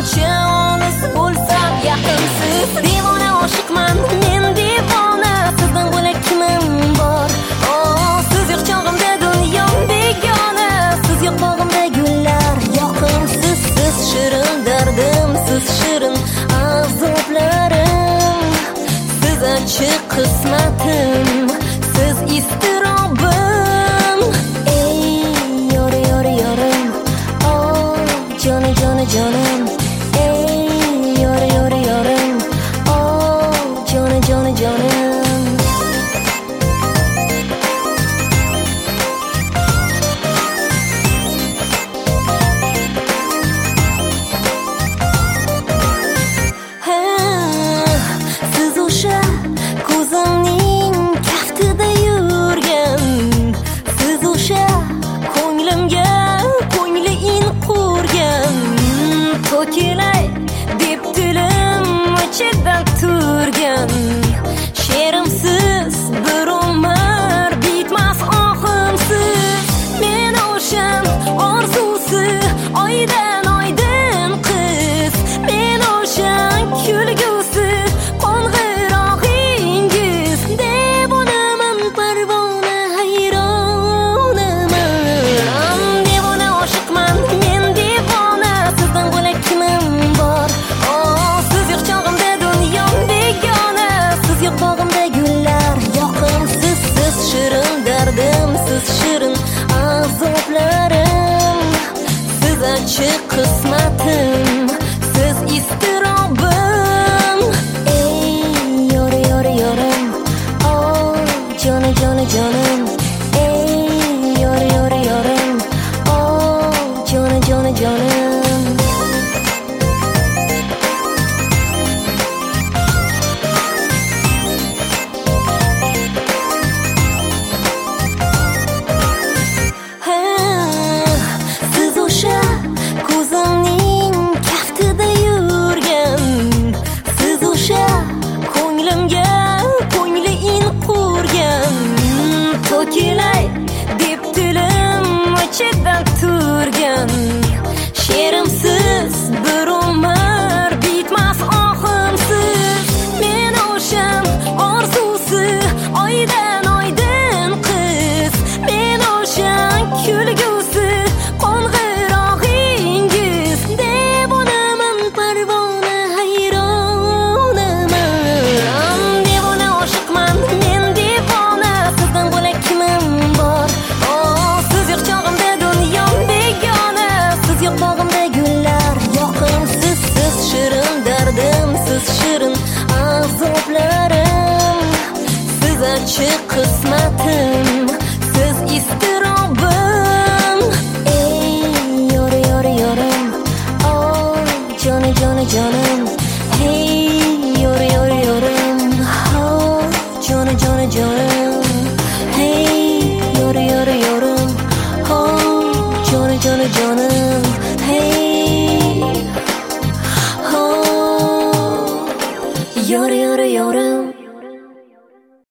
qancha olis bo'lsam yaqinsiz. Devona oshiqman men devona, sizdan bo'lak kimim bor? Siz yo'q chog'imda dunyom begona, siz yo'q bog'imda gullar yoqimsiz. Siz shirin dardim, siz shirin azoblarim, siz achchiq qismatim, siz iztirobim. Ey yorim, jonim, ey yorim, jonim. Siz o'sha ko'zimning kaftida yurgan, siz o'sha ko'nglimga ko'ngli in qurgan, to'kilay deb dilim ichidan turgan. She'rimsiz bir umr bitmas ohimsiz. Men o'shan orzusi oydan oydin qiz, men o'shan kulgusi qo'ng'irog'ingiz. Devonaman parvona, hayronaman. Devona oshiqman men devona, sizdan bo'lak kimim bor? Siz yo'q chog'imda dunyom begona, siz yo'q bog'imda gullar yoqimsiz. Siz shirin dardim, siz shirin azoblarim, siz achchiq qismatim, siz iztirobim. Ey yorim, jonim, ey yorim, jonim. Siz o'sha ko'zimning kaftida yurgan, siz o'sha ko'nglimga ko'ngli in qurgan, to'kilay deb dilim ichidan turgan. She'rimsiz bir umr bitmas ohimsiz. Men o'shan orzusi oydan oydin qiz, men o'shan kulgusi qo'ng'irog'ingiz. Devonaman parvona, hayronaman. Devona oshiqman men devona, sizdan bo'lak kimim bor? Siz yo'q chog'imda dunyom begona, siz yo'q bog'imda gullar yoqimsiz. Siz shirin dardim, siz shirin azoblarim, siz achchiq qismatim, siz iztirobim. Ey yorim, jonim, hey yorim, jonim, hey yorim, jonim, hey yorim.